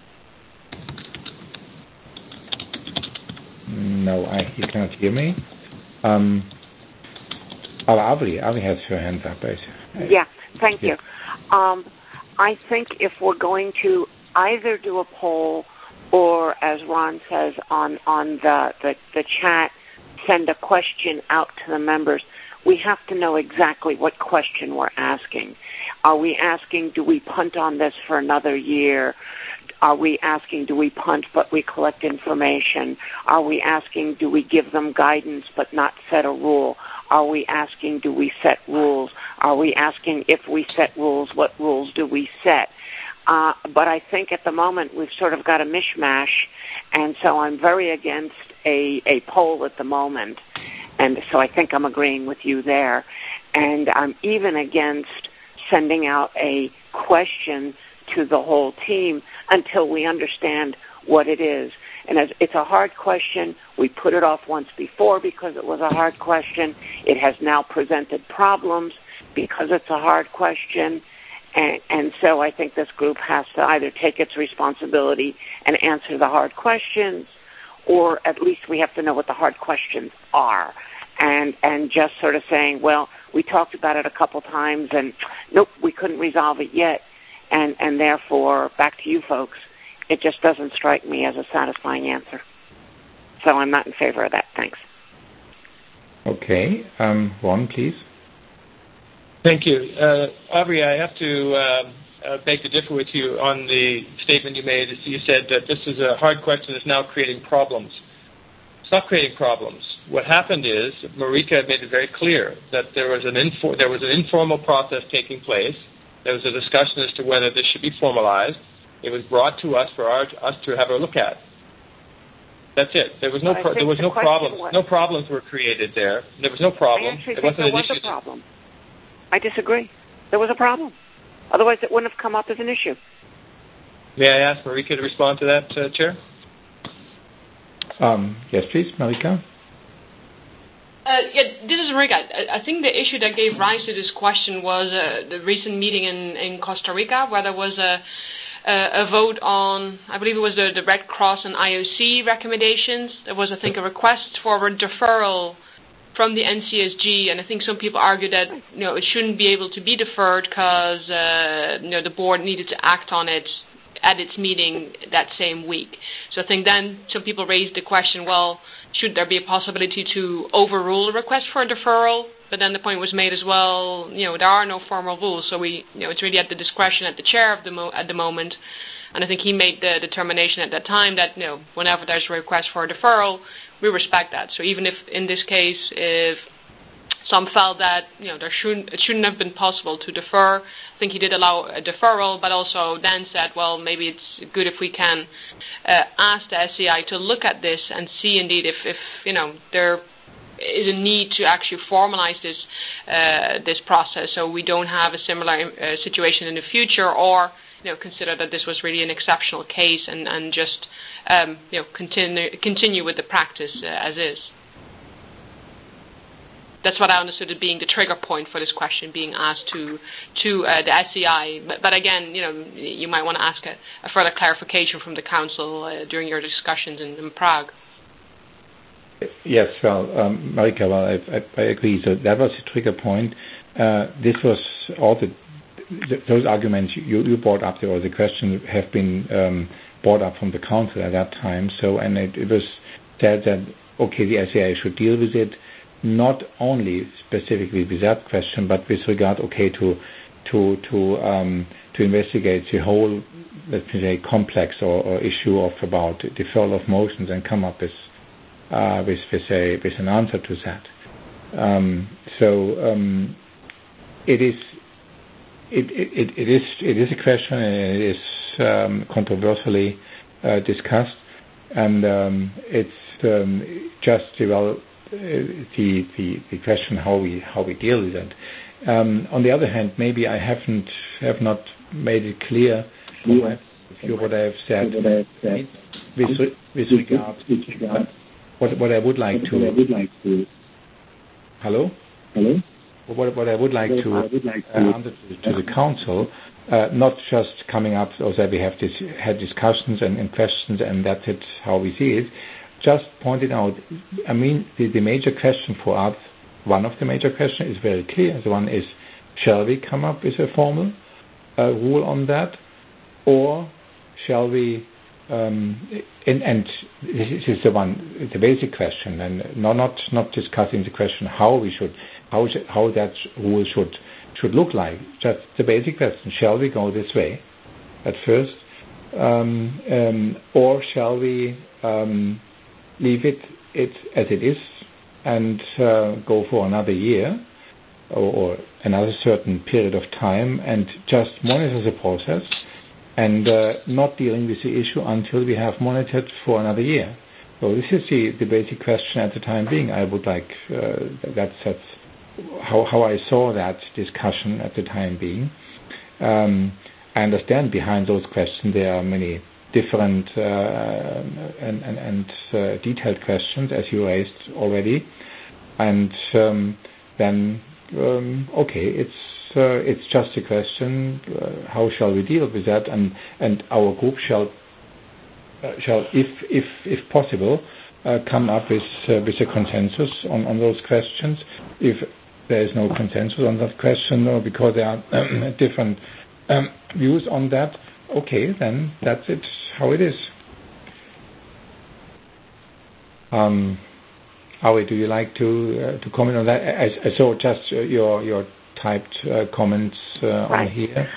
No, I, you cannot hear me. Um, oh, Avri, Avri has her hands up. I, yeah, thank yeah. you. Um, I think if we're going to either do a poll or, as Ron says on, on the, the, the chat, send a question out to the members, we have to know exactly what question we're asking. Are we asking, do we punt on this for another year? Are we asking, do we punt but we collect information? Are we asking, do we give them guidance but not set a rule? Are we asking, do we set rules? Are we asking, if we set rules, what rules do we set? Uh, but I think at the moment we've sort of got a mishmash, and so I'm very against a, a poll at the moment. And so I think I'm agreeing with you there. And I'm even against sending out a question to the whole team until we understand what it is. And as it's a hard question, we put it off once before because it was a hard question. It has now presented problems because it's a hard question. And, and so I think this group has to either take its responsibility and answer the hard questions, or at least we have to know what the hard questions are. And and just sort of saying, well, we talked about it a couple times, and nope, we couldn't resolve it yet. And, and therefore, back to you folks, it just doesn't strike me as a satisfying answer. So I'm not in favor of that. Thanks. Okay. Um, Ron, please. Thank you. Uh, Aubrey, I have to uh, uh, beg to differ with you on the statement you made. You said that this is a hard question that's now creating problems. It's not creating problems. What happened is Marika made it very clear that there was an info- there was an informal process taking place. There was a discussion as to whether this should be formalized. It was brought to us for our, us to have a look at. That's it. There was no pro- there was the no problems. Was, no problems were created there. There was no problem. I actually it think wasn't there an was issue. a problem. I disagree. There was a problem. Otherwise, it wouldn't have come up as an issue. May I ask Marika to respond to that, uh, Chair? Um, yes, please, Marika. Uh, yeah, this is Marika. I, I think the issue that gave rise to this question was uh, the recent meeting in, in Costa Rica, where there was a, a, a vote on, I believe it was the, the Red Cross and I O C recommendations. There was, I think, a request for a deferral from the N C S G, and I think some people argue that you know it shouldn't be able to be deferred because uh, you know the board needed to act on it at its meeting that same week. So I think then some people raised the question, well, should there be a possibility to overrule a request for a deferral? But then the point was made as well, you know, there are no formal rules, so we, you know, it's really at the discretion at the chair of the mo- at the moment. And I think he made the determination at that time that, you know, whenever there's a request for a deferral, we respect that. So even if, in this case, if some felt that, you know, there shouldn't, it shouldn't have been possible to defer, I think he did allow a deferral, but also then said, well, maybe it's good if we can uh, ask the S C I to look at this and see indeed if, if you know, there is a need to actually formalize this uh, this process so we don't have a similar uh, situation in the future, or you know, consider that this was really an exceptional case and, and just um, you know, continue continue with the practice uh, as is. That's what I understood as being the trigger point for this question being asked to to uh, the S C I. But, but again, you know, you might want to ask a, a further clarification from the council uh, during your discussions in, in Prague. Yes, well, um, Marika, well, I, I, I agree. So that was the trigger point. Uh, this was all the, the those arguments you, you brought up, or the question have been um, brought up from the council at that time. So, and it, it was said that, okay, the S A I should deal with it, not only specifically with that question, but with regard, okay, to to to um, to investigate the whole, let's say, complex or, or issue of about deferral of motions and come up with uh, with with a with an answer to that. Um, so um, it is it, it it is it is a question, and it is um, controversially uh, discussed, and um, it's um, just well. The, the the question how we how we deal with it. Um, on the other hand, maybe I haven't have not made it clear from my view what I have said with with regard uh, what what I would like to hello hello what what I would like to uh, answer to, to the council, uh, not just coming up or that we have this, had discussions and, and questions and that's it how we see it. Just pointed out, I mean, the, the major question for us, one of the major questions is very clear. The one is, shall we come up with a formal uh, rule on that, or shall we, um, and, and this is the one, the basic question, and not not, not discussing the question how we should, how should, how that rule should should look like. Just the basic question: shall we go this way at first, um, um, or shall we? Um, leave it, it as it is and uh, go for another year or, or another certain period of time and just monitor the process and uh, not dealing with the issue until we have monitored for another year. So this is the, the basic question at the time being. I would like, uh, that's, that's how, how I saw that discussion at the time being. Um, I understand behind those questions there are many different uh, and, and, and uh, detailed questions, as you raised already, and um, then um, okay, it's uh, it's just a question: uh, how shall we deal with that? And and our group shall uh, shall, if if if possible, uh, come up with uh, with a consensus on, on those questions. If there is no consensus on that question, or because there are um, different um, views on that, okay, then that's it. How it is. Um, Howie, do you like to uh, to comment on that? I, I saw just uh, your your typed uh, comments uh, right. on here.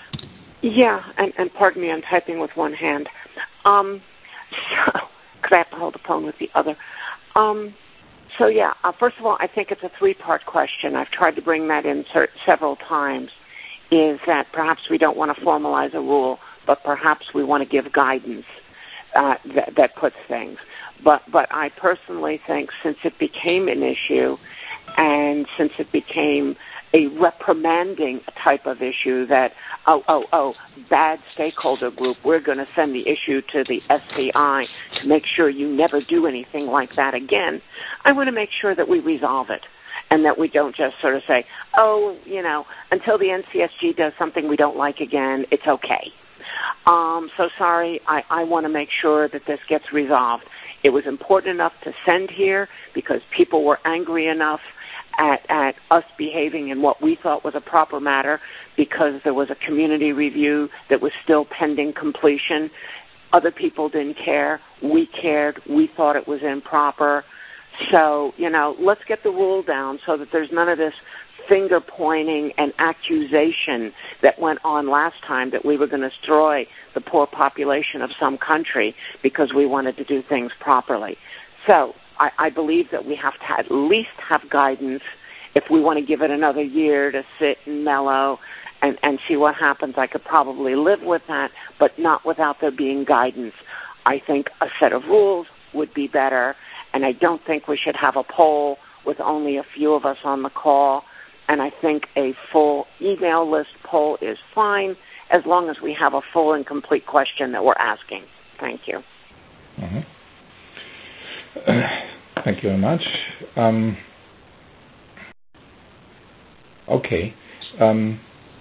Yeah, and, and pardon me, I'm typing with one hand. Um, so, because I have to hold the phone with the other. Um, so yeah, uh, first of all, I think it's a three-part question. I've tried to bring that in cert- several times. Is that perhaps we don't want to formalize a rule, but perhaps we want to give guidance uh, that, that puts things. But but I personally think since it became an issue and since it became a reprimanding type of issue that, oh, oh, oh, bad stakeholder group, we're going to send the issue to the S C I to make sure you never do anything like that again, I want to make sure that we resolve it. And that we don't just sort of say, oh, you know, until the N C S G does something we don't like again, it's okay. Um, so sorry, I, I want to make sure that this gets resolved. It was important enough to send here because people were angry enough at, at us behaving in what we thought was a proper matter because there was a community review that was still pending completion. Other people didn't care. We cared. We thought it was improper. So, you know, let's get the rule down so that there's none of this finger pointing and accusation that went on last time that we were going to destroy the poor population of some country because we wanted to do things properly. So I, I believe that we have to at least have guidance. If we want to give it another year to sit and mellow and, and see what happens, I could probably live with that, but not without there being guidance. I think a set of rules would be better. And I don't think we should have a poll with only a few of us on the call. And I think a full email list poll is fine as long as we have a full and complete question that we're asking. Thank you. Mm-hmm. Uh, thank you very much. Um, okay. Um,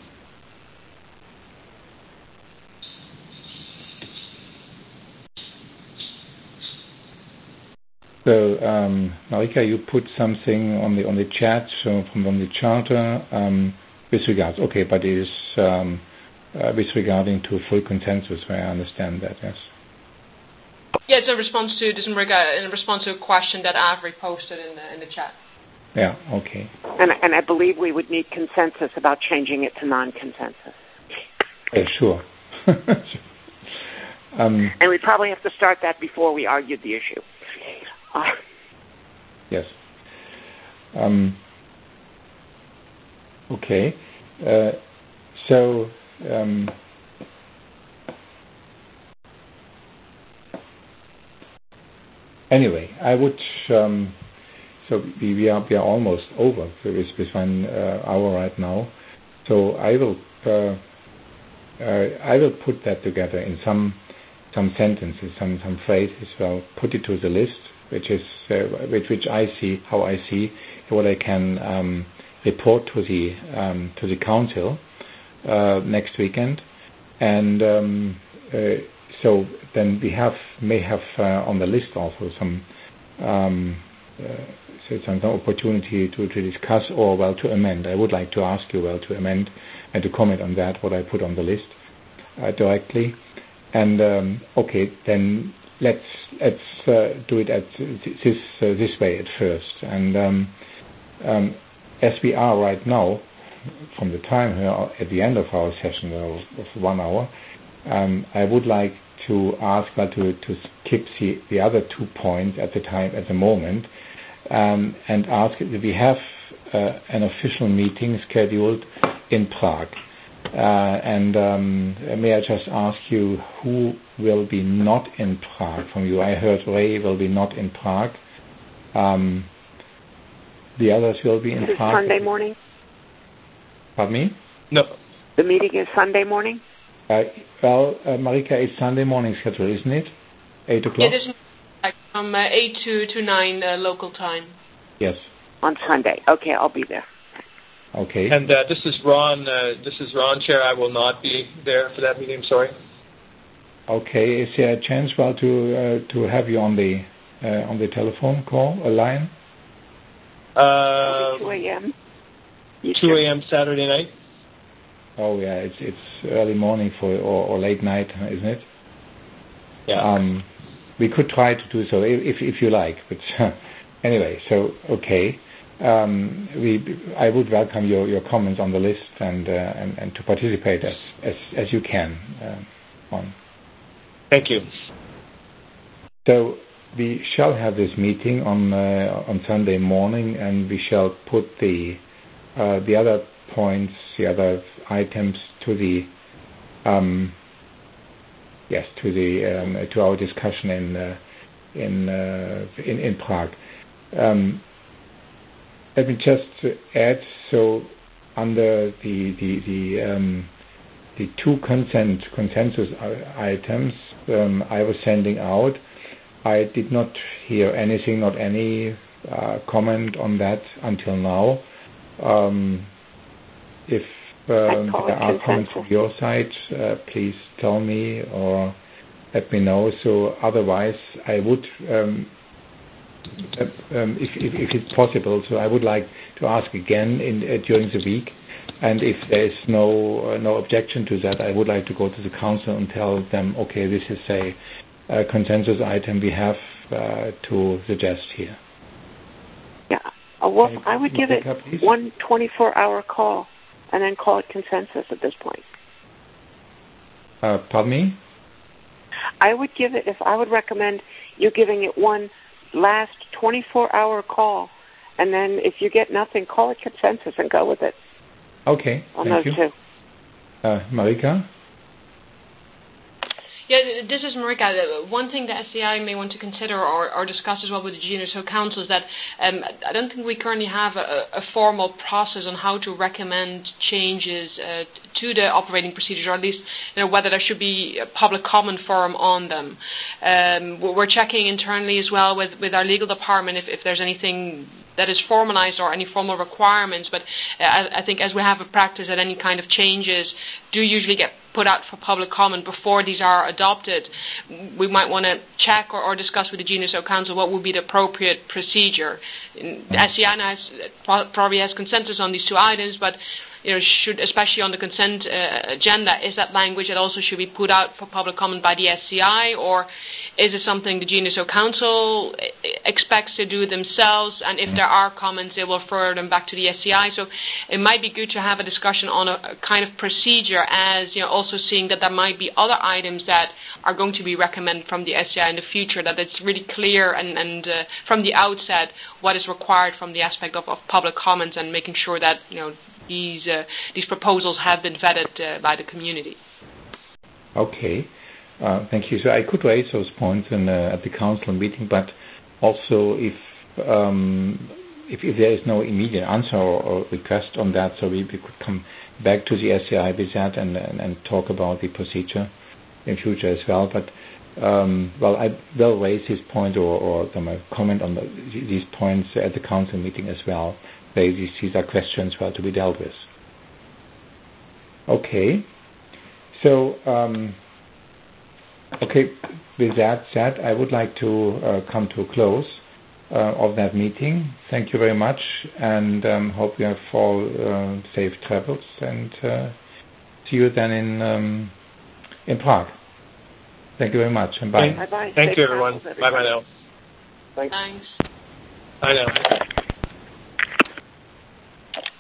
So, um, Marika, you put something on the on the chat so from on the charter um, with regards. Okay, but it is um, uh, with regarding to full consensus, where I understand that. Yes. Yeah, it's a response to this in response to a question that Avery posted in the in the chat. Yeah. Okay. And and I believe we would need consensus about changing it to non-consensus. Uh, sure. um, and we probably have to start that before we argued the issue. Uh, yes. Um, okay. Uh, so. Um, Anyway, I would. Um, so we, we are we are almost over with with one uh, hour right now. So I will uh, uh, I will put that together in some some sentences, some some phrases. Well, put it to the list, which is uh, which which I see how I see what I can um, report to the um, to the council uh, next weekend, and. Um, uh, So then we have may have uh, on the list also some um, uh, so some opportunity to, to discuss or well to amend. I would like to ask you well to amend and to comment on that what I put on the list uh, directly. And um, okay, then let's let's uh, do it at this uh, this way at first. And um, um, as we are right now, from the time here at the end of our session of one hour. Um, I would like to ask her to, to skip the, the other two points at the time, at the moment, um, and ask if we have uh, an official meeting scheduled in Prague. Uh, and um, may I just ask you who will be not in Prague from you? I heard Ray will be not in Prague. Um, the others will be in this Prague. Sunday morning? Pardon me? No. The meeting is Sunday morning? Uh, well, uh, Marika, it's Sunday morning schedule, isn't it? Eight o'clock. Yeah, this is from uh, eight to to nine uh, local time. Yes. On Sunday. Okay, I'll be there. Okay. And uh, this is Ron. Uh, this is Ron, Chair. I will not be there for that meeting. Sorry. Okay. Is there a chance, well, to uh, to have you on the uh, on the telephone call, a line? Uh, two a.m. two a.m. Saturday night. Oh yeah, it's it's early morning for or, or late night, isn't it? Yeah. Um, we could try to do so if if you like, but uh, anyway, so okay. Um, we I would welcome your, your comments on the list and uh, and, and to participate as as, as you can uh, on. Thank you. So we shall have this meeting on uh, on Sunday morning, and we shall put the uh, the other points, the other items to the um, yes to the um, to our discussion in uh, in, uh, in in Prague. Um, let me just add, so under the the the, um, the two consent consensus items um, I was sending out, I did not hear anything, not any uh, comment on that until now. Um, if um, there are comments from your side, uh, please tell me or let me know. So otherwise, I would, um, um, if, if, if it's possible, so I would like to ask again in, uh, during the week. And if there is no uh, no objection to that, I would like to go to the council and tell them, okay, this is a, a consensus item we have uh, to suggest here. Yeah, uh, well, I would give it up, one twenty-four hour call and then call it consensus at this point. Uh, pardon me? I would give it, if I would recommend you giving it one last twenty-four hour call, and then if you get nothing, call it consensus and go with it. Okay, on thank those you. Two. Uh, Marika? Yeah, this is Marika. One thing that S C I may want to consider or, or discuss as well with the Genus-Ho Council is that um, I don't think we currently have a, a formal process on how to recommend changes uh, to the operating procedures, or at least you know, whether there should be a public comment forum on them. Um, we're checking internally as well with, with our legal department if, if there's anything that is formalized or any formal requirements, but uh, I, I think as we have a practice that any kind of changes do usually get put out for public comment before these are adopted, we might want to check or, or discuss with the Genus-Ho Council what would be the appropriate procedure. S C I has, probably has consensus on these two items, but you know, should, especially on the consent uh, agenda, is that language that also should be put out for public comment by the S C I, or is it something the G N S O Council expects to do themselves, and if there are comments, they will refer them back to the S C I? So it might be good to have a discussion on a, a kind of procedure, as you know, also seeing that there might be other items that are going to be recommended from the S C I in the future, that it's really clear and, and uh, from the outset what is required from the aspect of, of public comments, and making sure that, you know, these uh, these proposals have been vetted uh, by the community. Okay, uh, thank you. So I could raise those points in, uh, at the council meeting, but also if, um, if if there is no immediate answer or, or request on that, so we, we could come back to the S C I with that and, and, and talk about the procedure in future as well. But um, well, I will raise this point or, or comment on the, these points at the council meeting as well. These, these are questions well to be dealt with. Okay. So, um, okay, with that said, I would like to uh, come to a close uh, of that meeting. Thank you very much, and um, hope you have all uh, safe travels, and uh, see you then in um, in Prague. Thank you very much, and bye. Bye-bye. Thank Safe you, everyone. travels, Bye-bye now. Thanks. Bye now.